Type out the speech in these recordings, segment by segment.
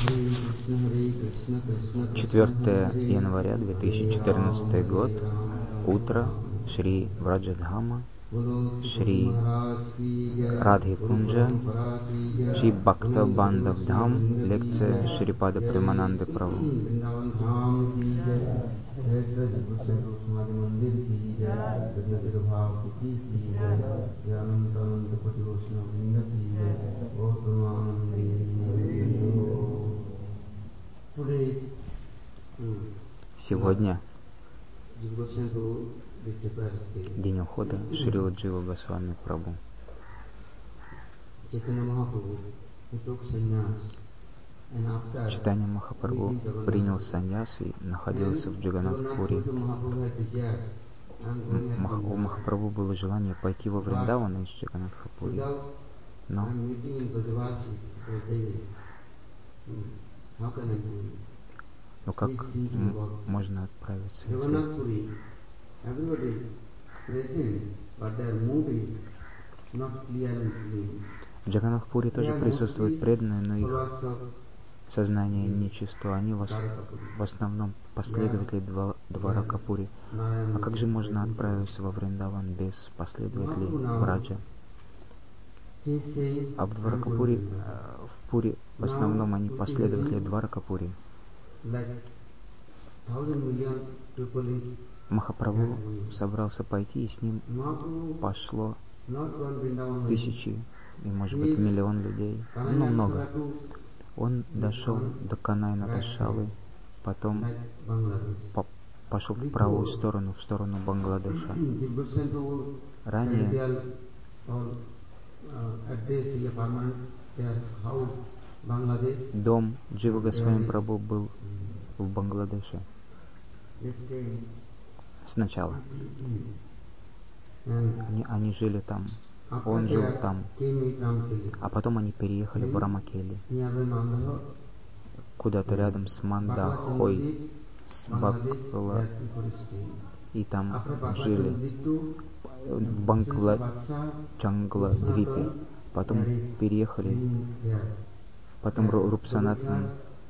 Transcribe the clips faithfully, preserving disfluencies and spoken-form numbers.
четвёртое января две тысячи четырнадцатый год. Утро. Шри Враджадхама, Шри Радхи Кунджа, Шри Бхакта Бандав Дхам. Лекция Шрипада Премананды Прабhu. Сегодня день ухода Шрила Джива Госвами Прабhu. Чайтанья Махапрабху принял саньяс и находился в Джаганнатх-пури. Мах, у Махапрабху было желание пойти во Вриндаван из Джаганнатх-пури, но Ну как м- можно отправиться, если... В Джаганнатх-пури тоже присутствуют преданные, но их сознание нечисто. Они в, в основном последователи Дваракапури. А как же можно отправиться во Вриндаван без последователей Браджа? А в Дваракапури, в Пури, в основном они последователи Дваракапури. Махапрабху собрался пойти, и с ним пошло тысячи и, может быть, миллион людей, ну, много. Он дошел до Канайна-Дашалы, потом по- пошел в правую сторону, в сторону Бангладеша. Ранее дом Джива Госвами Прабху был в Бангладеше. Сначала. Они, они жили там. Он жил там. А потом они переехали в Рамакели. Куда-то рядом с Мандахой, с Бакла. И там жили в Бангла-Джангла-Двипе. Потом переехали. Потом Рупсанатан,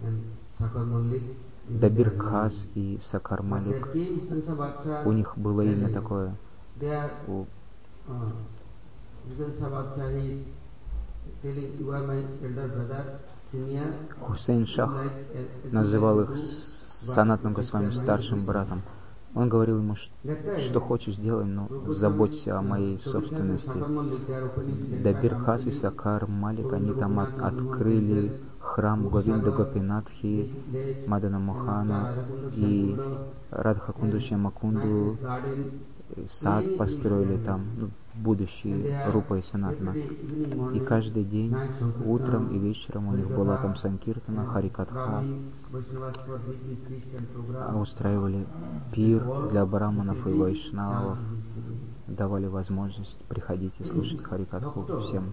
Дабир Кхас и Сакар Малик. У них было имя такое. У... Хусейн Шах называл их Санатным Госвами старшим братом. Он говорил ему, что хочешь делай, но заботься о моей собственности. Дабир Кхас и Сакар Малик, они там от, открыли храм Говинда Гопинатхи, Мадана Мохана и Радха Кунду Шьямакунду, сад построили там, ну, будущий Рупа и Санатана. И каждый день, утром и вечером у них была там санкиртана, харикатха, устраивали пир для браманов и вайшнавов, давали возможность приходить и слушать харикатху всем.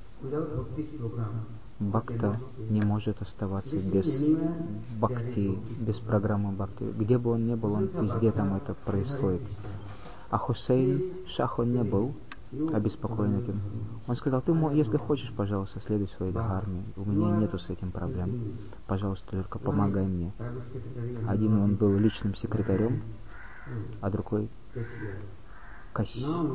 Бхакта не может оставаться без бхакти, без программы бхакти. Где бы он ни был, он везде там это происходит. А Хусейн Шах, он не был обеспокоен этим. Он сказал: ты, если хочешь, пожалуйста, следуй своей дхарме. У меня нету с этим проблем. Пожалуйста, только помогай мне. Один он был личным секретарем, а другой Кащ...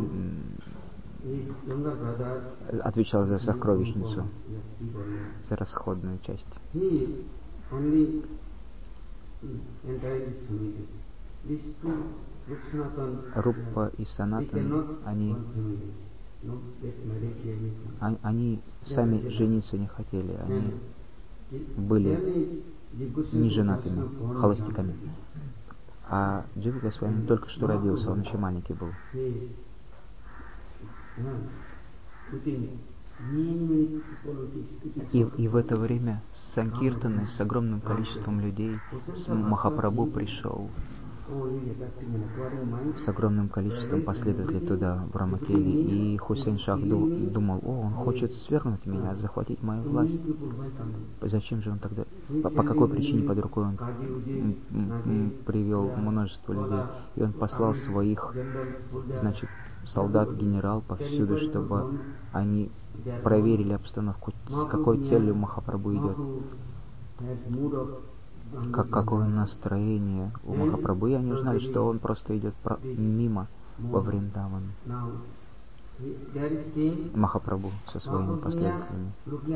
отвечал за сокровищницу, за расходную часть. Рупа и Санатан, они, они сами жениться не хотели, они были неженатыми, холостяками. А Джива Госвами только что родился, он еще маленький был. И, и в это время с Санкиртаной, с огромным количеством людей, с Махапрабху пришел с огромным количеством последователей туда, в Рамакели. И Хусейн Шах думал: о, он хочет свергнуть меня, захватить мою власть. Зачем же он тогда, по, по какой причине под рукой он м- м- привел множество людей? И он послал своих, значит, солдат, генерал повсюду, чтобы они проверили обстановку, с какой целью Махапрабху идет. как, какое настроение у Махапрабху. И они узнали, что он просто идет про, мимо во Вриндаван. Махапрабху со своими последователями.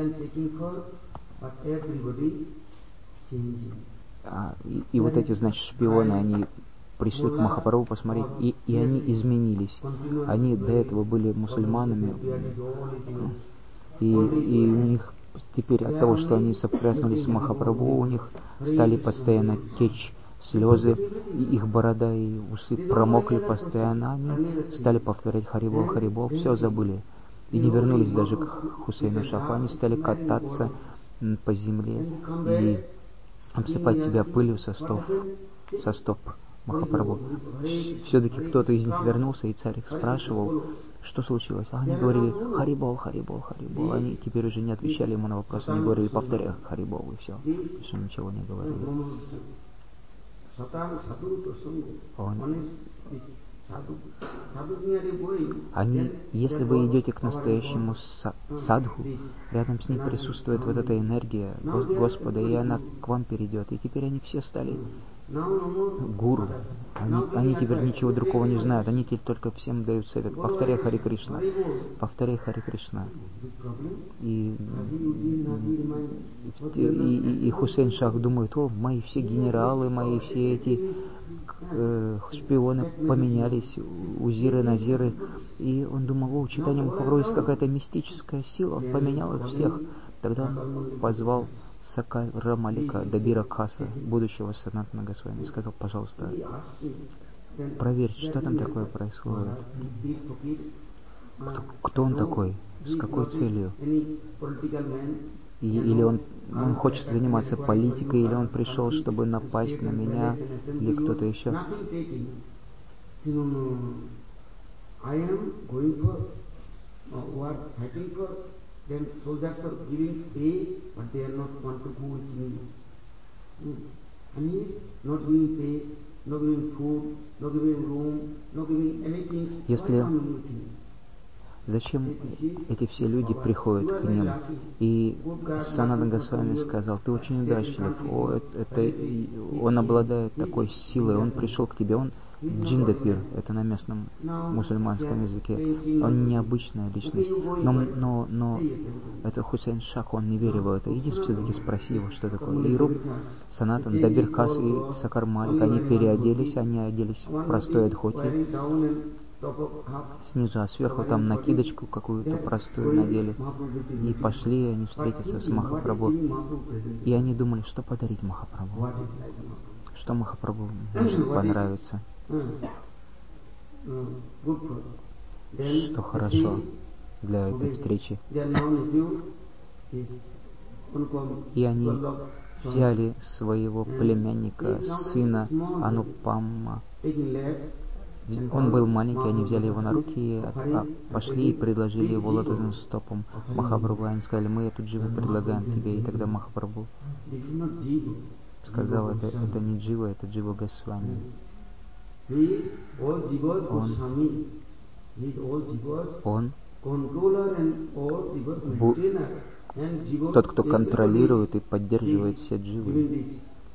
А, и, и вот эти, значит, шпионы, они пришли к Махапрабху посмотреть, и, и они изменились. Они до этого были мусульманами, и, и у них теперь от того, что они соприкоснулись с Махапрабху, у них стали постоянно течь слезы, и их борода и усы промокли постоянно. Они стали повторять Харибол, Харибол, все забыли. И не вернулись даже к Хусейну Шаху. Они стали кататься по земле и обсыпать себя пылью со стоп, со стоп Махапрабху. Все-таки кто-то из них вернулся, и царь их спрашивал, что случилось. А они говорили Харибол, Харибол, Харибол. Они теперь уже не отвечали ему на вопросы, они говорили повторяй Харибол, и все. Больше ничего не говорили. Он... Они, если вы идете к настоящему садху, рядом с ним присутствует вот эта энергия Господа, и она к вам перейдет. И теперь они все стали гуру. Они, они теперь ничего другого не знают. Они теперь только всем дают совет. Повторяй Хари Кришна. Повторяй Хари Кришна. И, и, и, и Хусейн Шах думает, о, мои все генералы, мои все эти э, шпионы поменялись, узиры, назиры. И он думал, о, у Чайтаньи Махапрабху есть какая-то мистическая сила. Он поменял их всех. Тогда он позвал Сакара Малика, Дабира Каса, будущего Санатана Госвами, сказал, пожалуйста, проверь, что там такое происходит. Кто, кто он такой? С какой целью? И, или он, он хочет заниматься политикой, или он пришел, чтобы напасть на меня, или кто-то еще. Then soldiers are giving pay, but they are not want to go with me. And he is not giving pay, not giving food, not giving room, not giving anything. Если зачем эти все люди приходят к ним? И Санатана Госвами сказал, ты очень удачлив, о, это, это, он обладает такой силой, он пришел к тебе, он Джиндапир, это на местном мусульманском языке, он необычная личность, но, но, но это Хусейн Шах, он не верил в это, иди все-таки спроси его, что такое. И Руп, Санатан, Дабир Кас и Сакар Малик, они переоделись, они оделись в простой адхоти, снизу, а сверху там накидочку какую-то простую надели. И пошли они встретиться с Махапрабху. И они думали, что подарить Махапрабху. Что Махапрабху может понравиться. Что хорошо для этой встречи. И они взяли своего племянника, сына Анупама. Он был маленький, они взяли его на руки, и а, пошли и предложили его лотосным стопам Махапрабху. Они сказали, мы эту дживу предлагаем тебе. И тогда Махапрабху сказал, это, это не джива, это Джива Госвами. Он, он тот, кто контролирует и поддерживает все дживы.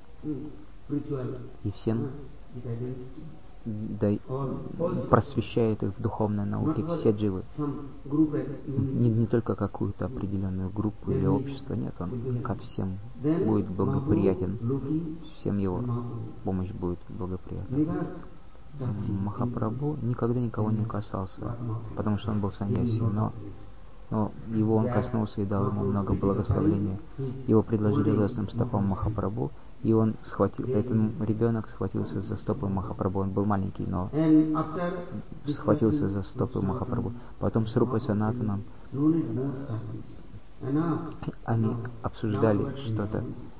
И всем да, просвещает их в духовной науке, все дживы. Не, не только какую-то определенную группу или общество, нет, он ко всем будет благоприятен, всем его помощь будет благоприятна. Махапрабху никогда никого не касался, потому что он был саньяси, но, но его он коснулся и дал ему много благословения. Его предложили лотосным стопам Махапрабху, и он схватил, этот ребенок схватился за стопы Махапрабху. Он был маленький, но схватился за стопы Махапрабху. Потом с Рупой Санатаном они обсуждали что-то.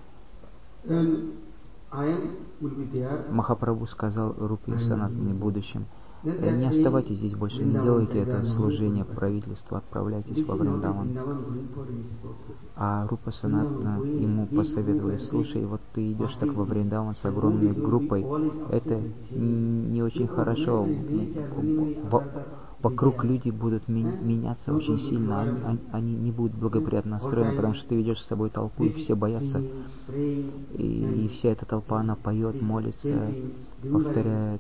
Махапрабху сказал Рупе Санатане в будущем, не оставайтесь здесь больше, не делайте это служение правительству, отправляйтесь во Вриндаван. А Рупа Санатана ему посоветовали, слушай, вот ты идешь так во Вриндаван с огромной группой, это не очень хорошо. вокруг люди будут меняться очень сильно, они, они, они не будут благоприятно настроены, потому что ты ведешь с собой толпу, и все боятся, и, и вся эта толпа, она поет, молится, повторяет.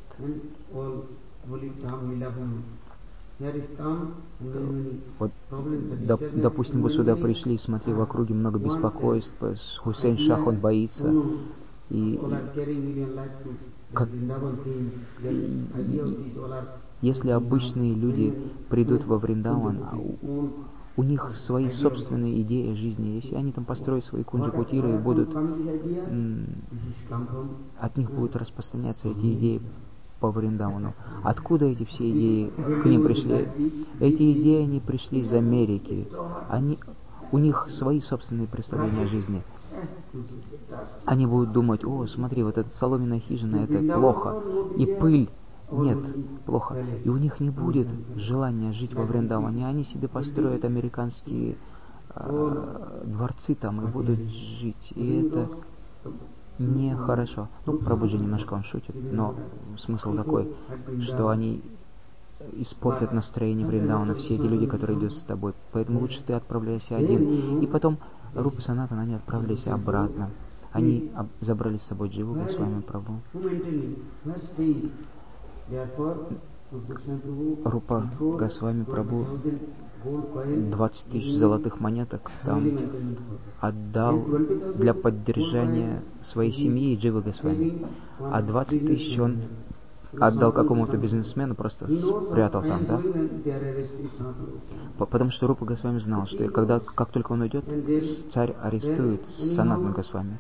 Вот, доп, допустим, вы сюда пришли, смотри, в округе много беспокойств, Хусейн Шах, он боится, и, и, как, и, и если обычные люди придут во Вриндаван, у, у них свои собственные идеи жизни, если они там построят свои кунджи-кутиры и будут, м, от них будут распространяться эти идеи по Вриндавану. Откуда эти все идеи к ним пришли? Эти идеи, они пришли из Америки. Они, у них свои собственные представления о жизни. Они будут думать: о, смотри, вот эта соломенная хижина, это плохо. И пыль. Нет, плохо. И у них не будет желания жить во Вриндаване. Они себе построят американские э, дворцы там и будут жить. И это нехорошо. Ну, Прабхуджи немножко он шутит, но смысл такой, что они испортят настроение Вриндавана, все эти люди, которые идут с тобой. Поэтому лучше ты отправляйся один. И потом Рупа Санатана, они отправились обратно. Они об- забрали с собой Дживу Госвами Прабху. Рупа Госвами Прабху двадцать тысяч золотых монеток там отдал для поддержания своей семьи и Дживы Госвами. А двадцать тысяч он отдал какому-то бизнесмену, просто спрятал там, да? Потому что Рупа Госвами знал, что когда, как только он уйдет, царь арестует Санатану Госвами.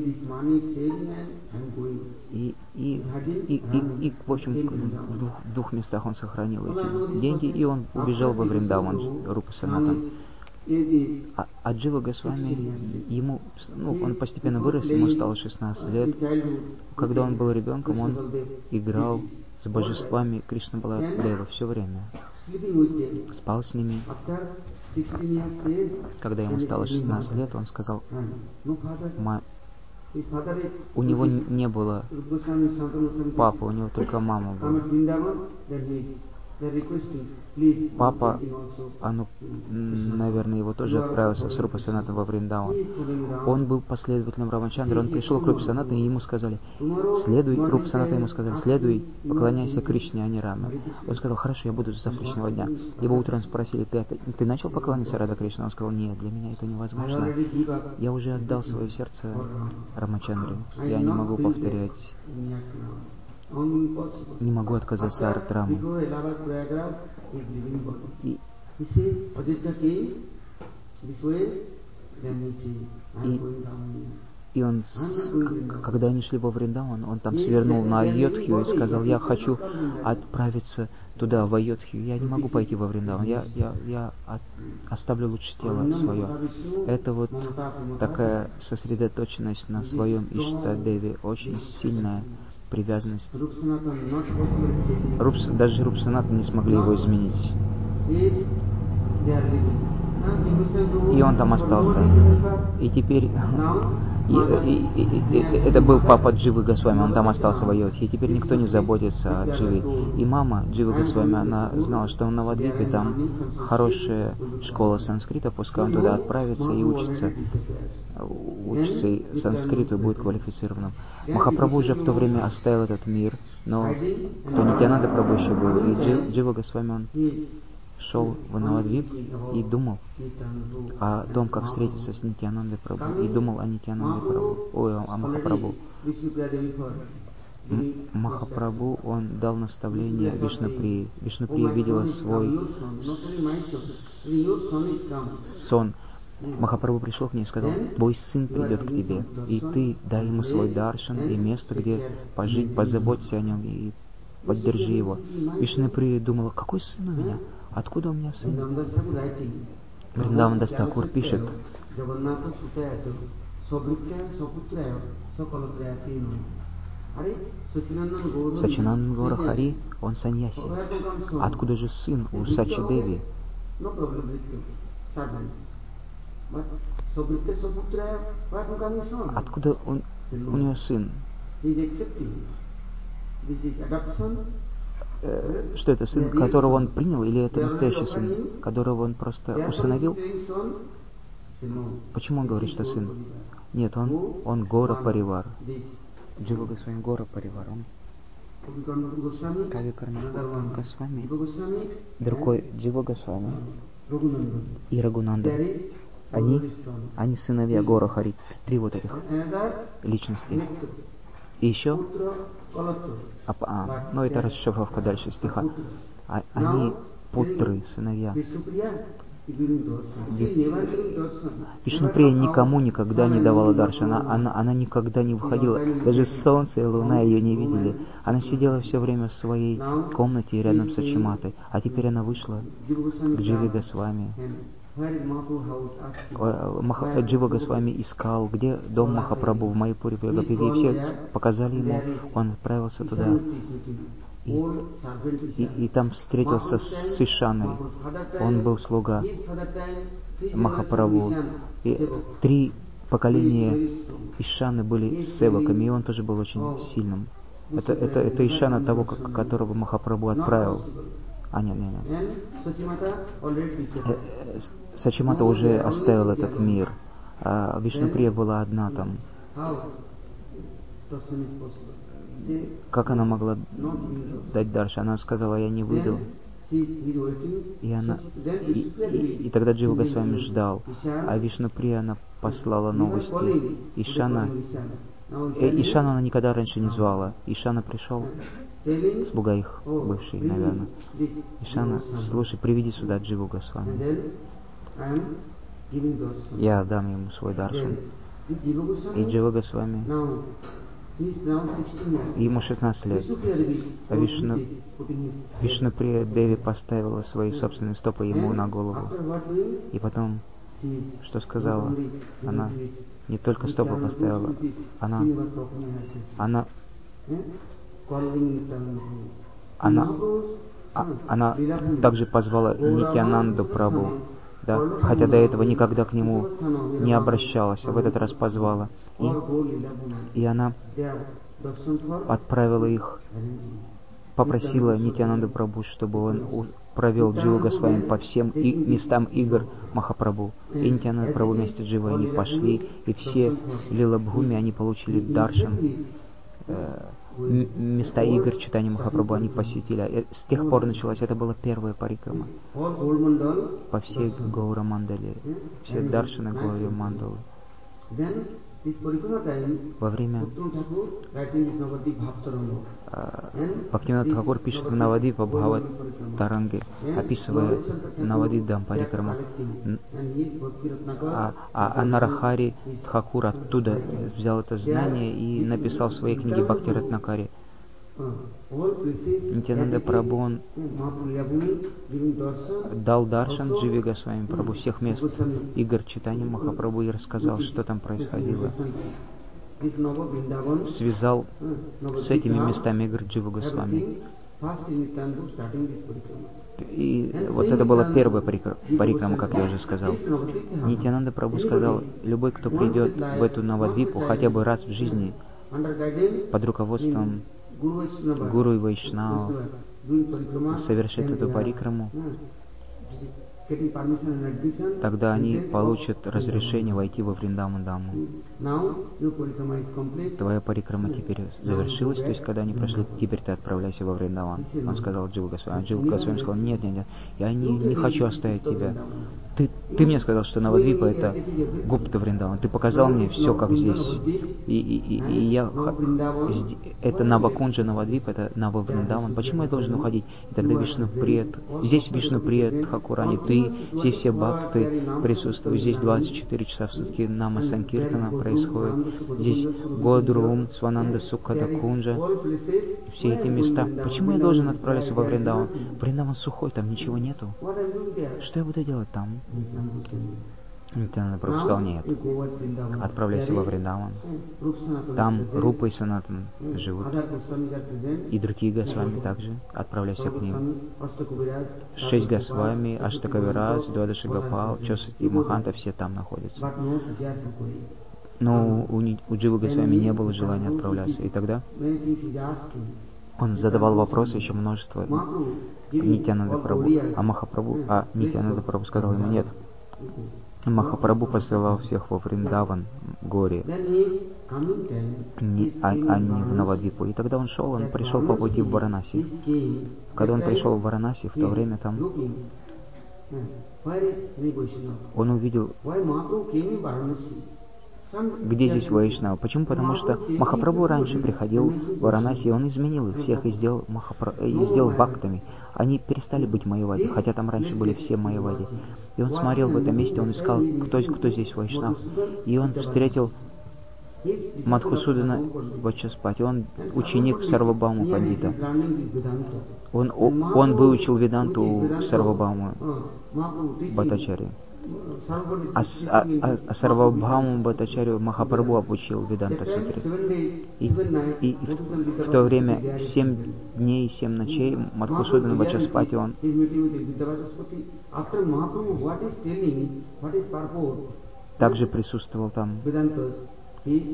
И, и, и, и, и, в общем, в двух, в двух местах он сохранил эти деньги, и он убежал во Вриндаван, Рупа Санатан. А, а Джива Госвами, ему, ну, он постепенно вырос, ему стало шестнадцать лет. Когда он был ребенком, он играл с божествами Кришна Баладева все время. Спал с ними. Когда ему стало шестнадцать лет, он сказал: Ма... у него не было папы, у него только мама была. Папа, а ну, наверное, его тоже отправился с Рупа Санатаном во Вриндаван. Он был последователем Рамачандры. Он пришел к Рупе Санатану, и ему сказали: следуй, Рупа Санатану ему сказали: следуй, поклоняйся Кришне, а не Раме. Он сказал: хорошо, я буду с завтрашнего дня. Его утром спросили: ты опять, ты начал поклоняться Рада Кришне? Он сказал: нет, для меня это невозможно. Я уже отдал свое сердце Рамачандре. Я не могу повторять, не могу отказаться от Рамы. И, и, и он, когда они шли во Вриндаван, он там свернул на Айодхью и сказал: я хочу отправиться туда, в Айодхью. Я не могу пойти во Вриндаван. Я, я, я от, оставлю лучше тело свое. Это вот такая сосредоточенность на своем Иштадеве, очень сильная привязанность. Рупс, даже Рупсанат не смогли его изменить. И он там остался. И теперь... И, и, и, и, это был папа Дживы Госвами, он там остался в Айодхе. И теперь никто не заботится о Дживе. И мама Дживы Госвами, она знала, что в Навадвипе там хорошая школа санскрита, пускай он туда отправится и учится. Учится санскриту и будет квалифицированным. Махапрабху уже в то время оставил этот мир, но кто Нитьянанда Прабху еще был. И Джив, Джива Госвами, он шел в Навадвип и думал о том, как встретиться с Нитьянандой Прабху, и думал о Нитьянанде Прабху, ой, о Махапрабху. Махапрабху, он дал наставление Вишнуприи. Вишнуприя видела свой сон. Махапрабху пришел к ней и сказал: твой сын придет к тебе, и ты дай ему свой даршан и место, где пожить, позаботься о нем и поддержи его. Вишнуприя думала: какой сын у меня? Откуда у меня сын? Вриндаван Дас Такур пишет: Сачинандан Гора Хари, он саньяси. Откуда же сын у Сачи Деви? Откуда у, у нее сын? э, что это сын, которого он принял, или это настоящий сын, которого он просто усыновил? Почему он говорит, что сын? Нет, он, он Гора Паривар. Джива Госвами Гора Паривар. Он Кави Карма Госвами, другой Джива Госвами и Рагунанда. Они, они сыновья Гора Хари. Три вот этих личности. И еще, а, а, ну это расшифровка дальше стиха. А, они путры, сыновья. Вишнуприя никому никогда не давала даршана. Она, она, она никогда не выходила. Даже солнце и луна ее не видели. Она сидела все время в своей комнате рядом с Ачиматой. А теперь она вышла к Дживе Госвами. Джива Госвами искал, где дом Махапрабху в Майяпуре, в Ягапиде. И все показали ему. Он отправился туда. И, и, и там встретился с Ишаной. Он был слуга Махапрабху. И три поколения Ишаны были севаками, и он тоже был очень сильным. Это, это, это Ишана того, которого Махапрабху отправил. А, нет, нет, нет. Сачимата уже оставил этот мир. А Вишнуприя была одна там. Как она могла дать даршан? Она сказала, я не выйду. И, она, и, и, и тогда Джива Госвами ждал. А Вишнуприя, она послала новости. Ишана, э, Ишану она никогда раньше не звала. Ишана пришел, слуга их бывший, наверное. Ишана, слушай, приведи сюда Дживу Госвами. Я дам ему свой даршан. И Джива Госвами, ему шестнадцать лет. А Вишну, Вишнуприя Деви поставила свои собственные стопы ему на голову. И потом, что сказала? Она не только стопы поставила, она, она, она, а, она также позвала Нитьянанду Прабху, да, хотя до этого никогда к нему не обращалась, а в этот раз позвала. И, и она отправила их, попросила Нитьянанду Прабху, чтобы он провел Дживу Госвами по всем и местам игр Махапрабху. И Нитьянанда Прабху вместе с Дживой они пошли, и все лилабхуми они получили даршан. Места игр читания Махапрабху они посетили. С тех пор началась, это была первая парикрама по всей Гаура Мандале, все даршаны Гаура Мандалы. Во время Бхактивинода Тхакур пишет в Навадвипа Бхава Таранге, описывая Навадвипам парикраму. А, а, а Нарахари Тхакур оттуда взял это знание и написал в своей книге Бхакти Ратнакари. Нитьянанда Прабху, он дал даршан Дживе Госвами Прабху всех мест игр читания Махапрабху и рассказал, что там происходило. Связал с этими местами игр Дживу Госвами. И вот это была первая парикрама, как я уже сказал. Нитьянанда Прабху сказал, любой, кто придет в эту Навадвипу хотя бы раз в жизни под руководством Гуру и Вайшнава, совершит эту парикраму, тогда они получат разрешение войти во Вриндаван Даму. Твоя парикрама теперь завершилась, то есть когда они прошли, теперь ты отправляйся во Вриндаван. Он сказал Джива Госвами. А Джива Госвами сказал, нет, нет, нет, я не, не хочу оставить тебя. Ты, ты мне сказал, что Навадвипа это Гупта Вриндаван. Ты показал мне все, как здесь. И, и, и, и я... Это Навакунджа Навадвипа, это Нава Вриндаван. Почему я должен уходить? И тогда Вишнуприя, здесь Вишнуприя Тхакурани, ты, здесь все бхакты присутствуют, здесь двадцать четыре часа в сутки Нама Санкиртана происходит, здесь Годрум, Свананда Сукхада Кунджа, все эти места. Почему я должен отправиться во Вриндаван? Вриндаван сухой, там ничего нету. Что я буду делать там? Нитьянанда Прабху сказал, нет, отправляйся во Вриндаван. Там Рупа и Санатан живут. И другие Госвами также. Отправляйся к ним. Шесть Госвами, Аштакавирас, Дуадаши Гопал, Чосати, Маханта, все там находятся. Но у, у Дживы Госвами не было желания отправляться. И тогда Он задавал вопросы еще множество Нитьянанда Прабху, а Махапрабху, а Нитьянанда Прабху сказал ему нет. Махапрабху посылал всех во Вриндаван, горе, не, а, а не в Навадвипу. И тогда он шел, он пришел по пути в Варанаси. Когда он пришел в Варанаси, в то время там он увидел, где здесь Вайшнава. Почему? Потому что Махапрабху раньше приходил в Варанаси, и он изменил их всех и сделал, Махапра... и сделал бхактами. Они перестали быть майявади, хотя там раньше были все майявади. И он смотрел в этом месте, он искал, кто, кто здесь Вайшнав. И он встретил Мадхусудана Вачаспати. Он ученик Сарвабхаума Пандита. Он, он выучил Веданту у Сарвабхаума Бхаттачарьи. А, а, а, а Сарвабхауму Бхаттачарью Махапрабху обучил Веданта Сутре. И, и, и в, в то время семь дней и семь ночей Мадхусудана Вачаспати он также присутствовал там. И,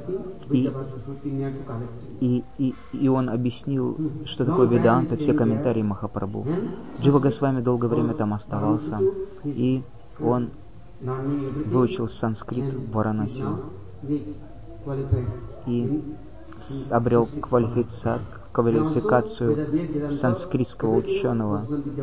и, и, и он объяснил, что такое Веданта, все комментарии Махапрабху. Джива Госвами долгое время там оставался, и он выучил санскрит в Варанаси и обрел квалификацию, квалификацию санскритского ученого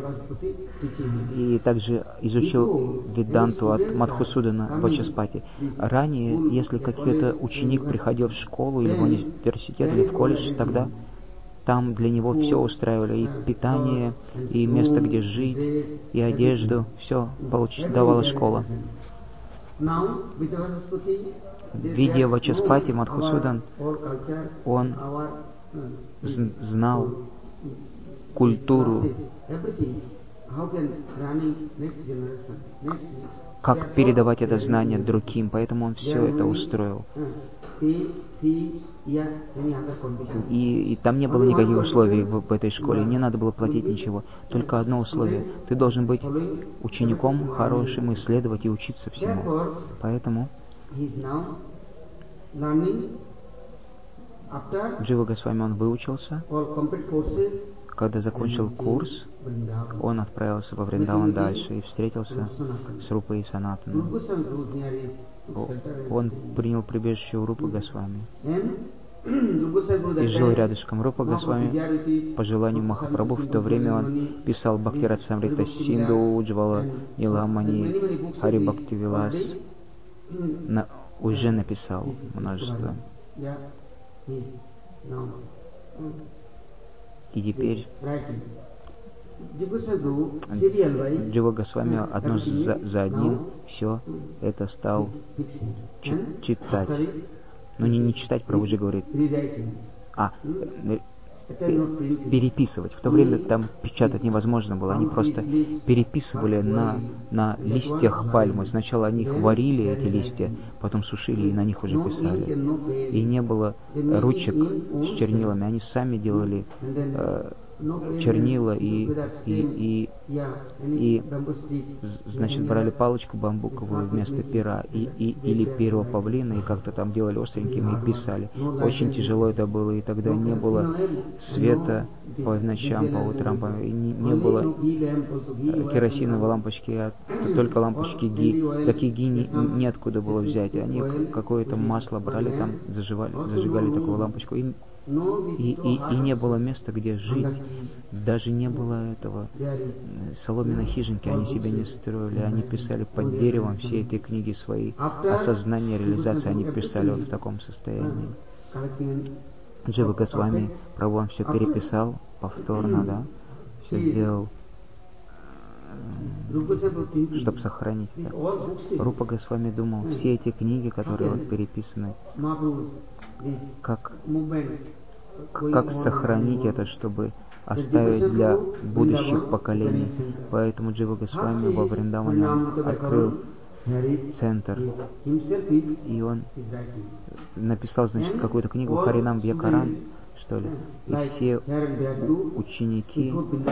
и также изучил Веданту от Мадхусудана Вачаспати. Ранее, если какой-то ученик приходил в школу или в университет или в колледж, тогда там для него все устраивали, и питание, и место, где жить, и одежду, все получ- давала школа. Видя Вачаспати, Мадхусудан, он знал культуру, как передавать это знание другим, поэтому он все это устроил. И, и там не было никаких условий в, в этой школе, не надо было платить ничего. Только одно условие: ты должен быть учеником хорошим, исследовать и учиться всему. Поэтому Джива Госвами, он выучился. Когда закончил курс, он отправился во Вриндаван дальше и встретился с Рупой и Санатаном. Он принял прибежище у Рупы Госвами и жил рядышком. Рупа Госвами, по желанию Махапрабху, в то время он писал Бхактирасамрита Синду, Уджвала, Ниламани, Хари Бхакти Вилас. На, уже написал множество. И теперь Джива Госвами одно за, за одним все это стал чи- читать. Но не, не читать, Прабхуджи говорит, а переписывать. В то время там печатать невозможно было. Они просто переписывали на, на листьях пальмы. Сначала они их варили, эти листья, потом сушили и на них уже писали. И не было ручек с чернилами. Они сами делали э, чернила и, и, и, и значит, брали палочку бамбуковую вместо пера и, и, или перо павлина и как-то там делали остренькими и писали. Очень тяжело это было, и тогда не было света по ночам, по утрам, по... И не, не было керосиновой лампочки, а только лампочки ги. Такие ги не, неоткуда было взять. Они какое-то масло брали там, зажигали, зажигали такую лампочку. И, и, и, и не было места, где жить. Даже не было этого соломенной хижинки, они себе не строили. Они писали под деревом все эти книги свои. Осознание, реализация, они писали вот в таком состоянии. Джива Госвами, Прабху, он все переписал повторно, да, все сделал, чтобы сохранить это. Рупа Госвами думал, все эти книги, которые вот переписаны, как, как сохранить это, чтобы оставить для будущих поколений. Поэтому Джива Госвами во Вриндаване он открыл центр, и он написал, значит, какую-то книгу Харинам Вьякаран, что ли, и все ученики,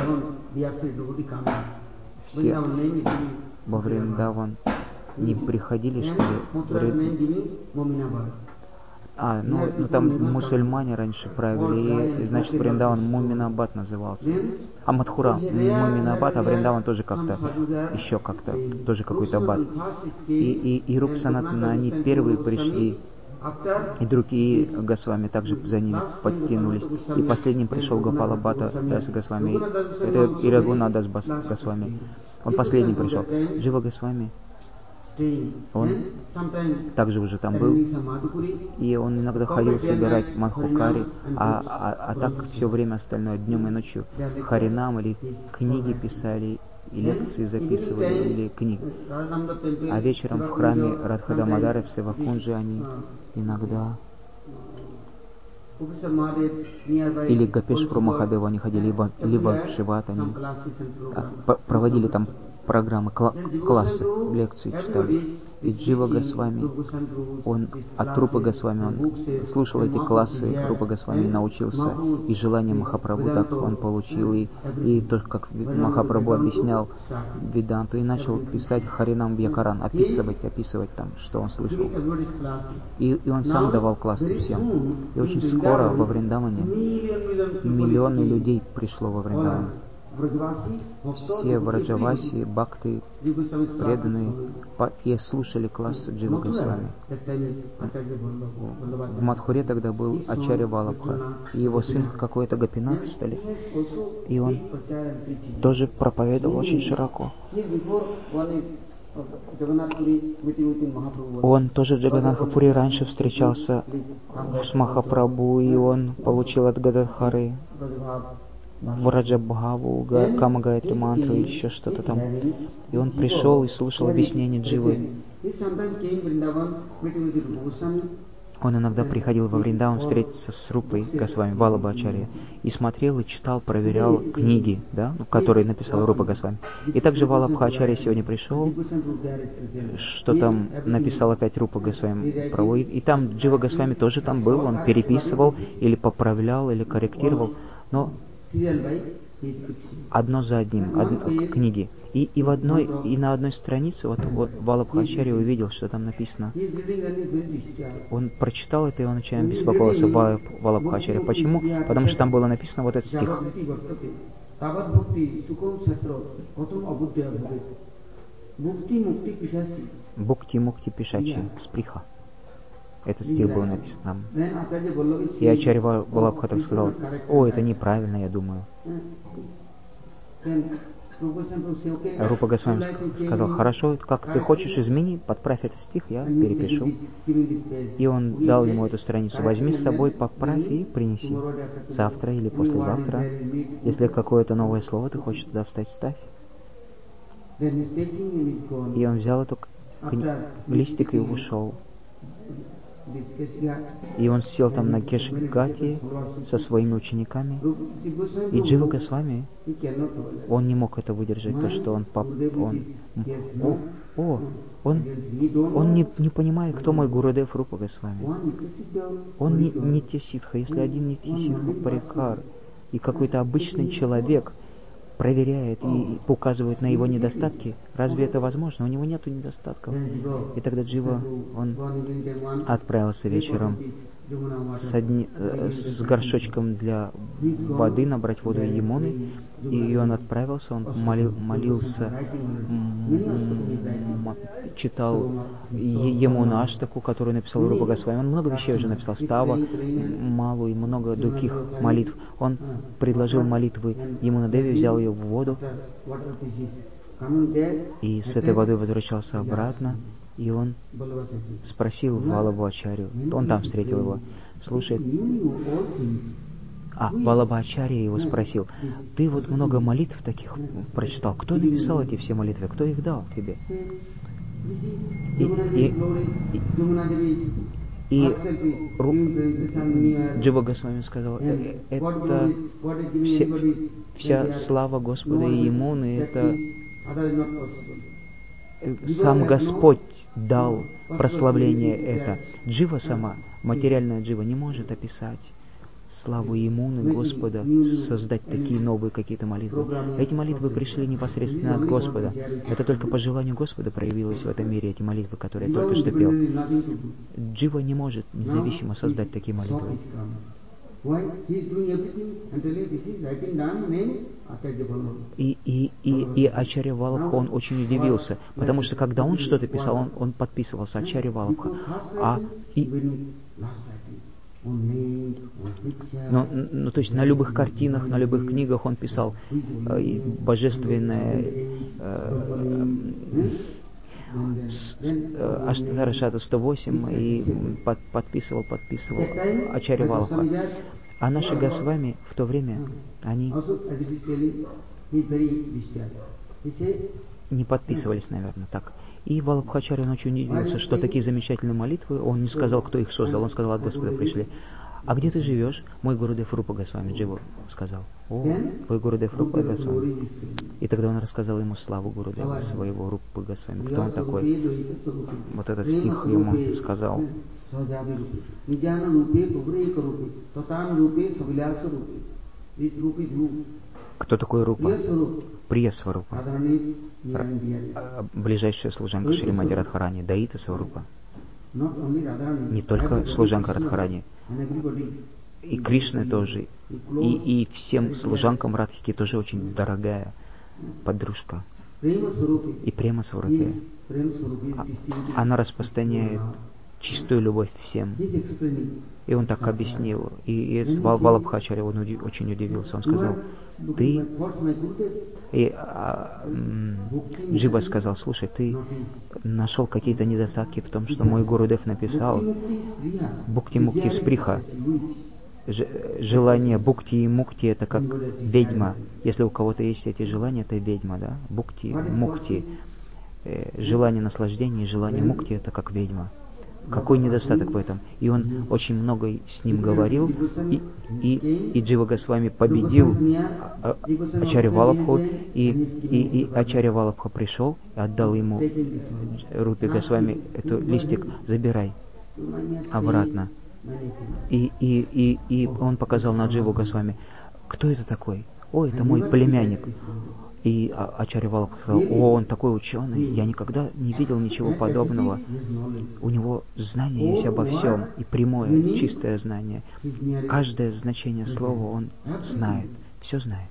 все во Вриндаван не приходили, что ли, А, ну, ну там мусульмане раньше правили, и, и значит, Вриндаван Муминабад назывался. А Мадхура Муминабад, а Вриндаван тоже как-то, еще как-то, тоже какой-то аббат. И, и, и Руп Санатана, они первые пришли, и другие Госвами также за ними подтянулись. И последним пришел Гопала Бхатта Дас Госвами, это и Рагунадас Госвами. Он последним пришел. Джива Госвами, он также уже там был, и он иногда ходил собирать Мадхукари, а, а, а так все время остальное, днем и ночью, Харинам или книги писали, и лекции записывали, или книги. А вечером в храме Радхадамадары в Севакунже они иногда, или Гопешвару Махадеву они ходили, либо, либо в Шиват они а, проводили там программы, кла- классы, лекции читали. И Джива Госвами, он от Рупы Госвами, он слушал эти классы, Рупа Госвами научился, и желание Махапрабху так он получил, и, и то, как Махапрабху объяснял Веданту, и начал писать Харинам Вьякаран, описывать, описывать там, что он слышал. И, и он сам давал классы всем. И очень скоро во Вриндаване миллионы людей пришло во Вриндаван. Все Враджаваси, бхакты, преданные, и слушали класс Джива Госвами. В Мадхуре тогда был Ачарья Валабха, и его сын какой-то Гопинат, что ли, и он тоже проповедовал очень широко. Он тоже в Джаганнатхапуре раньше встречался с Махапрабху, и он получил от Гададхары Враджабхаву, Кама Гайатри мантру или еще что-то там. И он пришел и слушал объяснение Дживы. Он иногда приходил во Вриндаван встретиться с Рупой Госвами, Валаба Ачарья, и смотрел, и читал, проверял книги, да, которые написал Рупа Госвами. И также Валабха Ачарья сегодня пришел, что там написал опять Рупа Госвами, проводит. И там Джива Госвами тоже там был, он переписывал, или поправлял, или корректировал, но одно за одним, од... книги. И, и, в одной, и на одной странице, вот, вот Валабха Ачарья увидел, что там написано. Он прочитал это, и он очень беспокоился, Валабха Ачарья. Почему? Потому что там было написано вот этот стих. Бхукти мукти пишачи, сприха. Этот стих был написан там. И Ачарья Валабха так сказал: о, это неправильно, я думаю. Рупа Госвами сказал: хорошо, как ты хочешь, измени, подправь этот стих, я перепишу. И он дал ему эту страницу: возьми с собой, поправь и принеси. Завтра или послезавтра, если какое-то новое слово ты хочешь туда вставить, вставь. И он взял эту кни- листик и ушел. И он сел там на Кешгате со своими учениками. И Джива Госвами, он не мог это выдержать, то, что он... Пап, он о, о, он, он не, не понимает, кто мой Гурудев Рупа Госвами. Он не, не Нитья-ситха. Если один Нитья-ситха Парикар и какой-то обычный человек проверяет и указывает на его недостатки, разве это возможно? У него нету недостатков. И тогда Джива, он отправился вечером с, одни, э, с горшочком для воды, набрать воду из Ямуны, и он отправился, он молил, молился, м- читал Ямуна Аштаку, которую написал Рупа Госвами. Он много вещей уже написал, Става, Малу и много других молитв. Он предложил молитвы Ямуна Деви, взял ее в воду, и с этой водой возвращался обратно. И он спросил Валабху Ачарью, он там встретил его, слушай, а, Валабха Ачарья его спросил: ты вот много молитв таких прочитал, кто написал эти все молитвы, кто их дал тебе? И, и, и, и Ру, Джива Госвами сказал: э, это все, вся слава Господа и Ямуны, это сам Господь дал прославление это. Джива сама, материальная джива, не может описать славу Имуны Господа, создать такие новые какие-то молитвы. Эти молитвы пришли непосредственно от Господа. Это только по желанию Господа проявилось в этом мире, эти молитвы, которые я только что пел. Джива не может независимо создать такие молитвы. И, и, и, и Ачарья Валабха, он очень удивился, потому что когда он что-то писал, он, он подписывался Ачарья Валабха. А, и, ну, ну, то есть на любых картинах, на любых книгах он писал э, божественное э, э, Аштара сто восемь и под, подписывал, подписывал Ачарья Валабха. А наши Госвами в то время, они не подписывались, наверное, так. И Валабхачарья, он очень удивился, что такие замечательные молитвы, он не сказал, кто их создал, он сказал, от Господа пришли. А где ты живешь? Мой Гурудев Рупа Госвами, Джива сказал. О, твой Гурудев Рупа Госвами. И тогда он рассказал ему славу Гурудева, своего Рупа Госвами. Кто он такой? Вот этот стих ему сказал. Кто такой Рупа? Прия-сварупа. Ближайшая служанка Шримати Радхарани, Даита Сварупа. Не только служанка Радхарани, и Кришна тоже, и, и всем служанкам Радхики тоже очень дорогая подружка. И Према Сварупе. Она распространяет чистую любовь всем. И он так объяснил. И, и Валабхачарья, он уди, очень удивился. Он сказал, ты... И а, Джива сказал, слушай, ты нашел какие-то недостатки в том, что мой Гурудев написал Бхукти-мукти сприха. Желание Бхукти и Мукти — это как ведьма. Если у кого-то есть эти желания, это ведьма, да? Бхукти, Мукти. Желание наслаждения и желание Мукти — это как ведьма. Какой недостаток в этом? И он очень много с ним говорил, и, и, и Джива Госвами победил Ачарья Валабху, и, и, и Ачарья Валабха пришел и отдал ему Рупе Госвами эту листик, забирай обратно. И, и, и, и он показал на Дживу Госвами, кто это такой? О, это мой племянник. И Ачарья Валабха сказал, о, он такой ученый, я никогда не видел ничего подобного. У него знание есть обо всем, и прямое, чистое знание. Каждое значение слова он знает, все знает.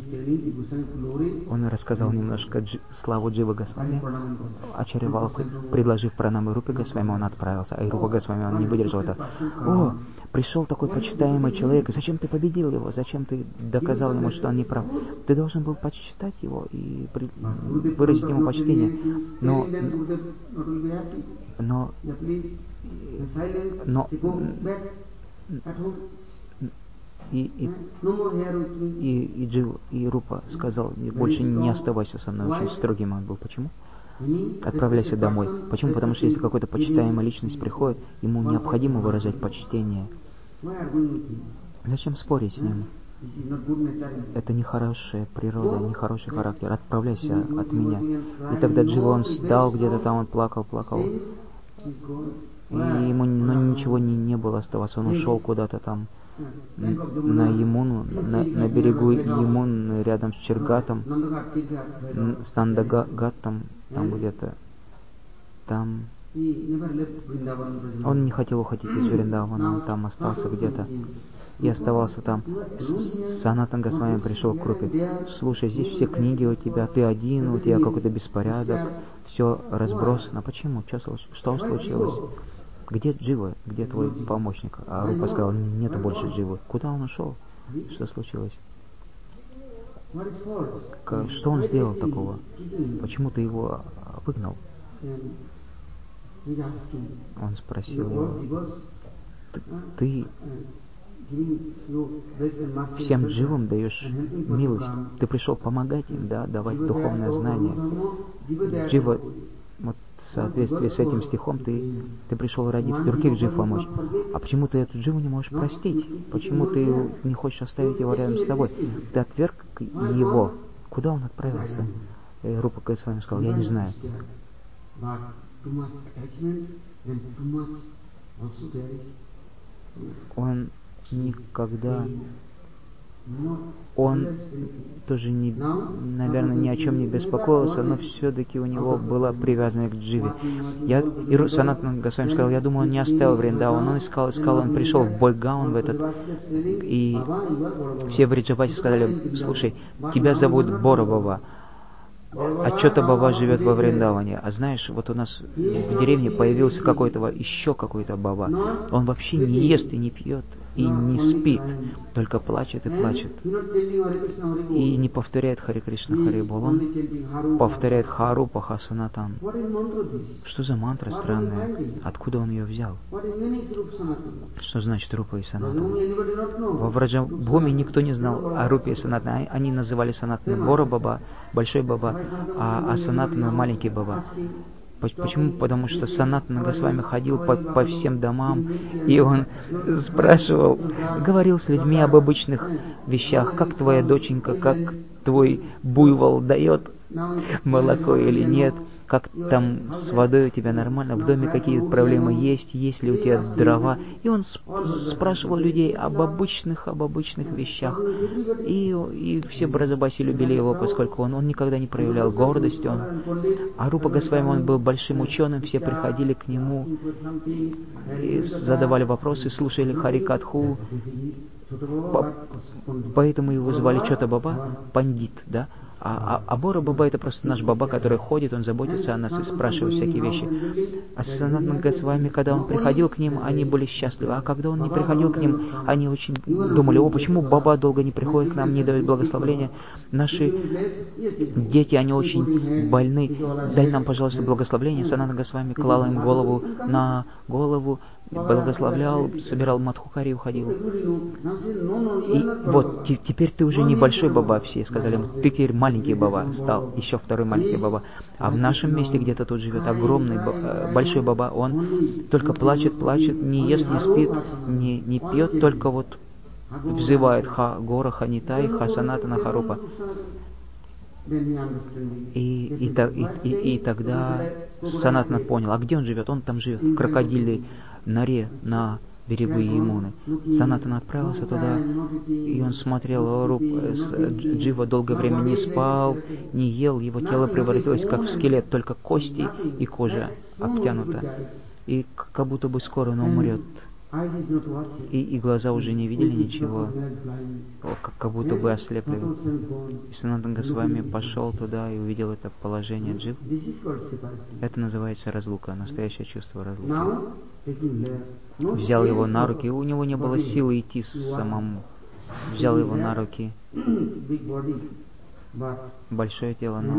Он рассказал немножко дж, славу Дживы Госвами. Ачарья Валабха, предложив пранамы Рупе Госвами, он отправился. А и Рупа Госвами, он не выдержал это. О, пришел такой почитаемый человек, зачем ты победил его? Зачем ты доказал ему, что он не прав? Ты должен был почитать его и при... выразить ему почтение. Но, но, но, И, и, и, и, Джив, и Рупа сказал, больше не оставайся со мной, очень строгим он был. Почему? Отправляйся домой. Почему? Потому что если какая-то почитаемая личность приходит, ему необходимо выражать почтение. Зачем спорить с ним? Это нехорошая природа, нехороший характер. Отправляйся от меня. И тогда Джива, он встал где-то там, он плакал, плакал. И ему ну, ничего не, не было оставаться. Он ушел куда-то там на Ямуну, на, на берегу Ямуны, рядом с Чиргатом, с Нандагатом, там где-то. Там он не хотел уходить из Вриндавана, он там остался где-то. И оставался там. Санатан Госвами пришел к Рупе. Слушай, здесь все книги у тебя, ты один, у тебя какой-то беспорядок, все разбросано. Почему? Что, что случилось? Где Джива? Где твой помощник? А Рупа сказал, нету больше Дживы. Куда он ушел? Что случилось? Что он сделал такого? Почему ты его выгнал? Он спросил его, ты, ты всем дживам даешь милость. Ты пришел помогать им, да, давать духовное знание. Джива, вот в соответствии с этим стихом, ты, ты пришел ради других джив помочь. А почему ты эту дживу не можешь простить? Почему ты не хочешь оставить его рядом с собой? Ты отверг его. Куда он отправился? И Рупа Госвами сказал, я не знаю. Он никогда, он тоже, не, наверное, ни о чем не беспокоился, но все-таки у него была привязанность к Дживе. Я, и Санатана Госвами сказал, я думаю, он не оставил Вриндаван, он искал, искал, он пришел в Бойгаон в этот, и все в Вриджавате сказали, слушай, тебя зовут Бора Баба, а что-то Баба живет во Вриндаване. А знаешь, вот у нас в деревне появился какой-то, еще какой-то Баба. Он вообще не ест и не пьет, и не спит, только плачет и плачет. И не повторяет Харе Кришна, Харе Бол. Он повторяет Харупа Хасанатан. Что за мантра странная? Откуда он ее взял? Что значит Рупа и Санатан? Во Враджабхуми никто не знал о Рупе и Санатане. Они называли Санатана Бора Баба, Большой Баба, а, а Санатана маленький Баба. Почему? Потому что Санатана Госвами ходил по, по всем домам, и он спрашивал, говорил с людьми об обычных вещах, как твоя доченька, как твой буйвол дает молоко или нет, как там с водой у тебя нормально, в доме какие проблемы есть, есть ли у тебя дрова. И он сп- спрашивал людей об обычных, об обычных вещах. И, и все Браджабаси любили его, поскольку он, он никогда не проявлял гордости. Он, а Рупа Госвами, он был большим ученым, все приходили к нему и задавали вопросы, слушали Харикатху. По, поэтому его звали Чота Баба, пандит, да? А, а, а Бора Баба это просто наш Баба, который ходит, он заботится о нас и спрашивает всякие вещи. А с Санатана Госвами, когда он приходил к ним, они были счастливы. А когда он не приходил к ним, они очень думали, о, почему Баба долго не приходит к нам, не дает благословления. Наши дети, они очень больны. Дай нам, пожалуйста, благословление. Санатана Госвами клал им голову на голову, благословлял, собирал Мадхукари и уходил. И вот, теперь ты уже не большой Баба, все сказали ему, ты теперь маленький Баба стал, еще второй маленький Баба. А в нашем месте где-то тут живет огромный, большой Баба, он только плачет, плачет, не ест, не спит, не, не пьет, только вот взывает Ха Гора Ханитай, Ха Санатана Харупа. И, и, и, и, и тогда Санатана понял, а где он живет? Он там живет, в крокодилей норе на берегу Ямуны. Санатана отправился туда, и он смотрел, Руп, Джива долгое время не спал, не ел, его тело превратилось как в скелет, только кости и кожа обтянута. И как будто бы скоро он умрет. И, и глаза уже не видели ничего, как, как будто бы ослепли. И Санатана Госвами пошел туда и увидел это положение Джив. Это называется разлука, настоящее чувство разлуки. Взял его на руки, и у него не было силы идти самому. Взял его на руки. Большое тело, но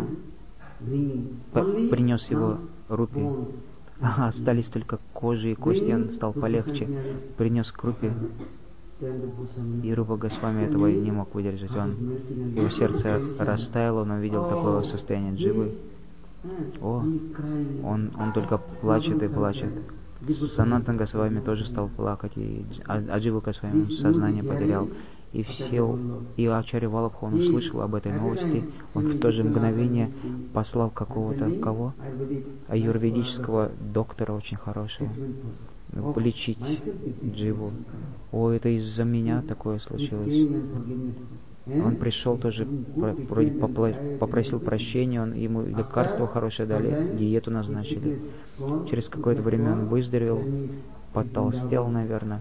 принес его Рупе. А, остались только кожи и кости, он стал полегче. Принес к Рупе. И Рупа Госвами этого не мог выдержать. Он, его сердце растаяло, он увидел такое состояние Дживы. О, он, он только плачет и плачет. Санатана Госвами тоже стал плакать, и, а, а Джива Госвами сознание потерял. И все, и Ачарья Валабха, он услышал об этой новости, он в то же мгновение послал какого-то, кого? Аюрведического доктора очень хорошего, полечить Дживу. О, это из-за меня такое случилось. Он пришел тоже, попросил прощения, он, ему лекарство хорошее дали, диету назначили. Через какое-то время он выздоровел, потолстел, наверное.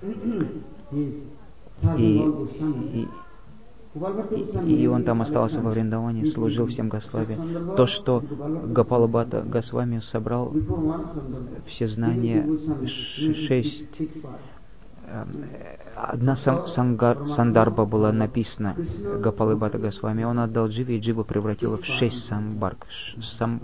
И, и, и, и он там остался во Вриндаване, служил всем Госвами. То, что Гопала Бхатта Госвами собрал все знания, шесть... Одна сан, сангар, сандарба была написана Гопалы Бхатта Госвами, он отдал Дживе, и Джива превратила в шесть самбарк, сам,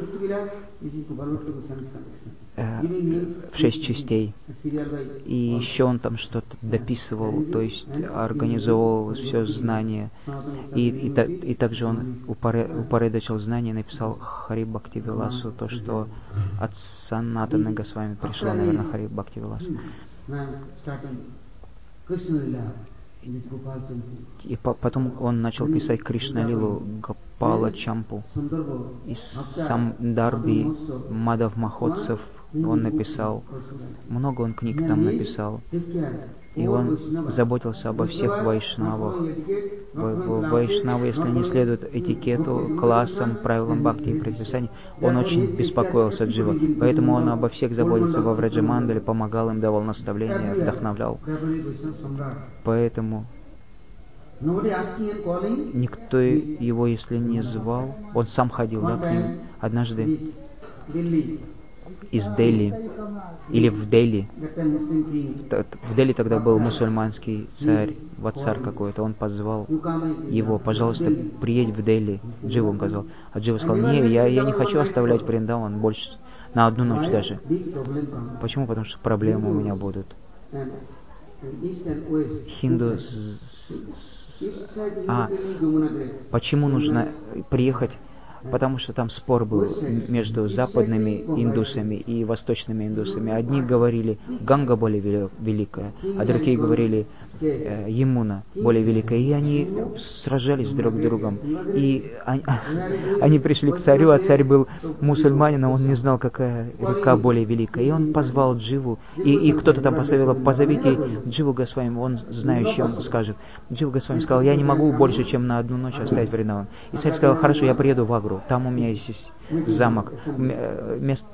э, в шесть частей. И еще он там что-то дописывал, то есть организовывал все знания. И, и, и, и также он упорядочил знания, написал Хари Бхакти Виласу, то, что от Санатана Госвами пришло, наверное, Хари Бхакти Виласу. И по потом он начал писать Кришна Лилу Гопала Чампу, и сам Дарби Мадав Махотсев он написал. Много он книг там написал. И он заботился обо всех вайшнавах. Вайшнавы, если не следуют этикету, классам, правилам бхакти и предписаний, он очень беспокоился Джива. Поэтому он обо всех заботился во Враджамандале, помогал им, давал наставления, вдохновлял. Поэтому никто его, если не звал, он сам ходил, да, к ним. Однажды из Дели, или в Дели, в Дели тогда был мусульманский царь, ватсар какой-то, он позвал его: пожалуйста, приедь в Дели. Джива он сказал. А Джива сказал: не, я, я не хочу оставлять Вриндаван больше, на одну ночь даже. Почему? Потому что проблемы у меня будут. Хинду... А, почему нужно приехать? Потому что там спор был между западными индусами и восточными индусами. Одни говорили, Ганга более великая, а другие говорили, э, Ямуна более великая. И они сражались друг с другом. И они, они пришли к царю, а царь был мусульманин, а он не знал, какая река более великая. И он позвал Дживу, и, и кто-то там поставил: позовите Дживу Госвами, он знающий, он скажет. Джива Госвами сказал: я не могу больше, чем на одну ночь оставить Вриндаван. И царь сказал: хорошо, я приеду в Агру. Там у меня есть замок, мест,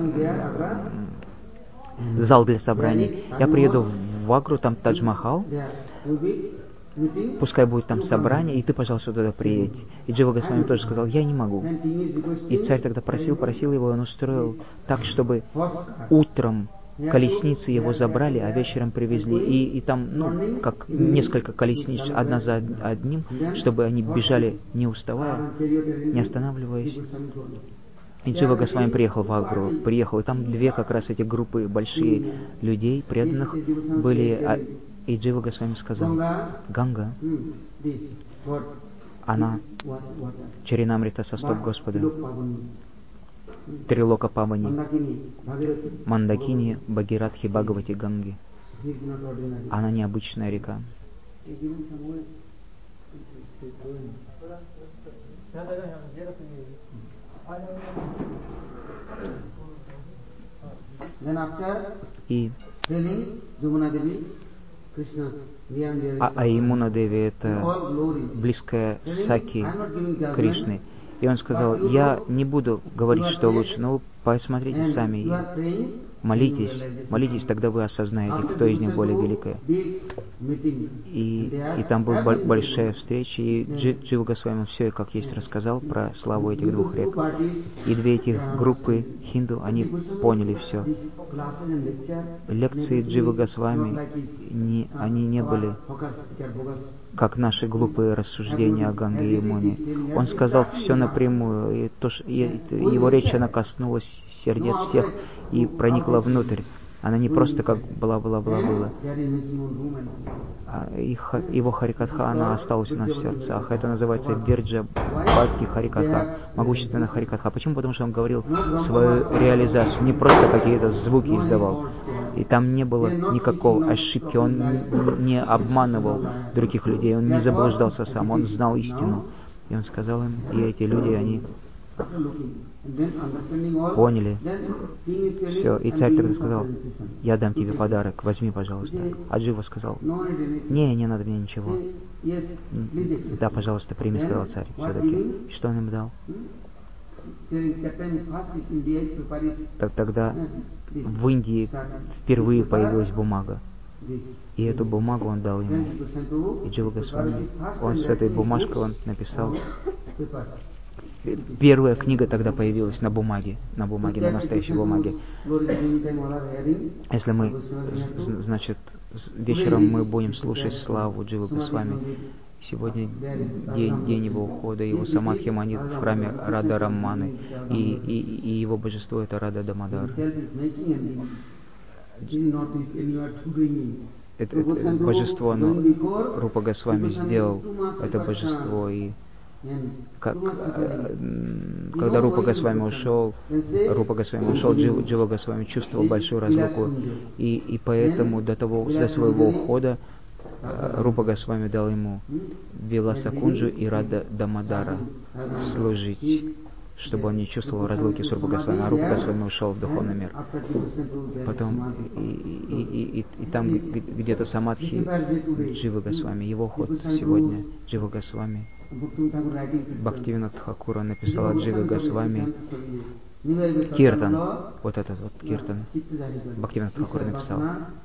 зал для собраний. Я приеду в Агру, там Тадж-Махал. Пускай будет там собрание, и ты, пожалуйста, туда приедь. И Джива Госвами тоже сказал: я не могу. И царь тогда просил, просил его, и он устроил так, чтобы утром колесницы его забрали, а вечером привезли. И, и там, ну, как несколько колесниц, одна за одним, чтобы они бежали, не уставая, не останавливаясь. И Джива Госвами приехал в Агру, приехал, и там две как раз эти группы большие людей, преданных, были. А, и Джива Госвами сказал: Ганга, она Чаринамрита со стоп Господа, Трилока Павани, Мандакини, Бхагиратхи, Бхагавати, Ганги. Она необычная река. И а, а Ямуна Деви — это близкая Саки Кришны. И он сказал: я не буду говорить, что лучше, но вы посмотрите сами, молитесь, молитесь, тогда вы осознаете, кто из них более великая. И, и там была большая встреча, и Джива Госвами все как есть рассказал про славу этих двух рек. И две этих группы хинду, они поняли все. Лекции Джива Госвами, не, они не были как наши глупые рассуждения о Ганге и Ямуне. Он сказал все напрямую, и, то, и его речь, она коснулась сердец всех и проникла внутрь. Она не просто как была-была-была-была. А их, его Харикатха, она осталась у нас в сердцах. Это называется Вирджа Бхакти Харикатха, могущественная Харикатха. Почему? Потому что он говорил свою реализацию, не просто какие-то звуки издавал. И там не было никакой ошибки, он не обманывал других людей, он не заблуждался сам, он знал истину. И он сказал им, и эти люди, они поняли все. И царь тогда сказал: я дам тебе подарок, возьми, пожалуйста. А Джива сказал: не, не надо мне ничего. Да, пожалуйста, прими, сказал царь все-таки. И что он им дал? Так тогда в Индии впервые появилась бумага. И эту бумагу он дал ему. И Джива Госвами, он с этой бумажкой он написал. Первая книга тогда появилась на бумаге, на бумаге, на настоящей бумаге. Если мы, значит, вечером мы будем слушать славу Дживы Госвами. Сегодня день, день его ухода, его самадхи манит в храме Рада Рамманы, и, и, и его божество — это Рада Дамодар. Это, это божество, оно, Рупа Госвами сделал это божество, и как, когда Рупа Госвами ушел, Рупа Госвами ушел, Джива, Джива Госвами чувствовал большую разлуку, и, и поэтому до того, до своего ухода Рупа Госвами дал ему Виласа-кунджу и Рада Дамодара служить, чтобы он не чувствовал разлуки с Рупа Госвами, а Рупа Госвами ушел в духовный мир. Потом и, и, и, и, и там где-то Самадхи Джива Госвами, его ход сегодня, Джива Госвами. Бхактивинод Тхакура написал о Джива Госвами Киртан, вот этот вот Киртан, Бхактивинод Тхакур написал.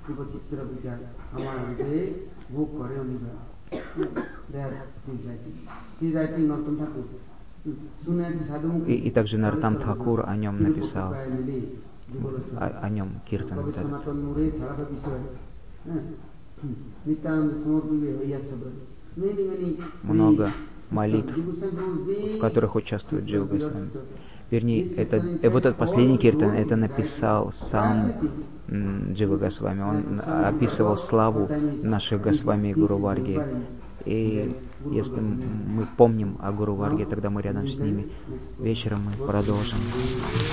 И, и также Нароттам Тхакур о нем написал, о, о нем Киртан. Вот этот. Много молитв, в которых участвует Джива Госвами. Вернее, это, э, вот этот последний Киртан, это написал сам м, Джива Госвами. Он описывал славу наших Госвами и Гуру Варги. И если мы помним о Гуру Варге, тогда мы рядом с ними. Вечером мы продолжим.